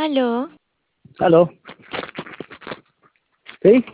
Aló, Aló, ¿sí?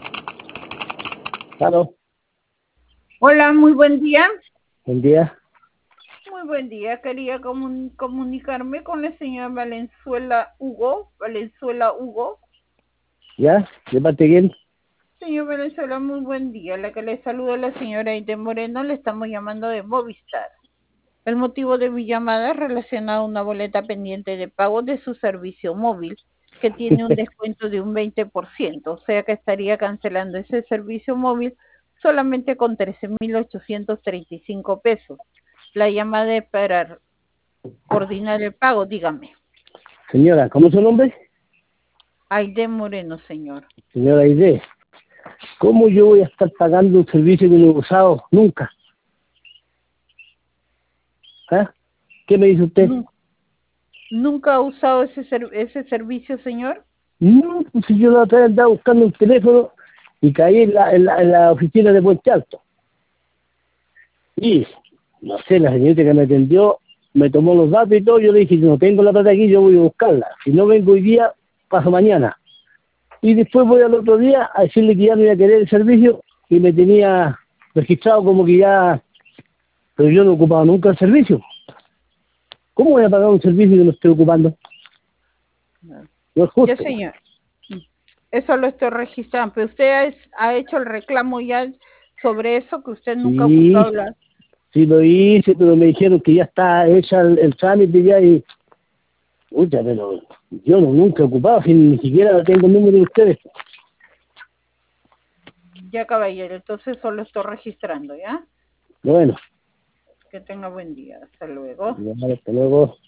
Aló, Hola, muy buen día. buen día. Muy buen día. Quería comunicarme con la señora Valenzuela Hugo. Valenzuela Hugo. ¿Ya? ¿De parte de quién? Señor Valenzuela, muy buen día. La que le saluda es la señora Aide Moreno. Le estamos llamando de Movistar. El motivo de mi llamada es relacionado a una boleta pendiente de pago de su servicio móvil que tiene un descuento de un 20%, o sea que estaría cancelando ese servicio móvil solamente con 13.835 pesos. La llamada es para coordinar el pago, dígame. Señora, ¿cómo es su nombre? Aide Moreno, señor. Señora Aide. ¿Cómo yo voy a estar pagando un servicio que no he usado nunca? ¿Ah? ¿Qué me dice usted? ¿Nunca ha usado ese servicio, señor? No, pues si yo la otra vez andaba buscando un teléfono y caí en la oficina de Puente Alto. Y, no sé, la señorita que me atendió me tomó los datos y todo. Yo le dije, no tengo la plata aquí, yo voy a buscarla. Si no vengo hoy día, paso mañana. Y después voy al otro día a decirle que ya no iba a querer el servicio y me tenía registrado como que ya, pero yo no he ocupado nunca el servicio. ¿Cómo voy a pagar un servicio que no estoy ocupando? No es Ya, justo. señor. Eso lo estoy registrando, pero usted ha hecho el reclamo ya sobre eso, que usted nunca ha Sí, ocupado la... sí lo hice, pero me dijeron que ya está hecha el trámite ya y... Pucha, pero yo nunca he ocupado, si ni siquiera tengo el número de ustedes. Ya, caballero, entonces solo estoy registrando, ¿ya? Bueno, Que tenga buen día. Hasta luego. ya, hasta luego.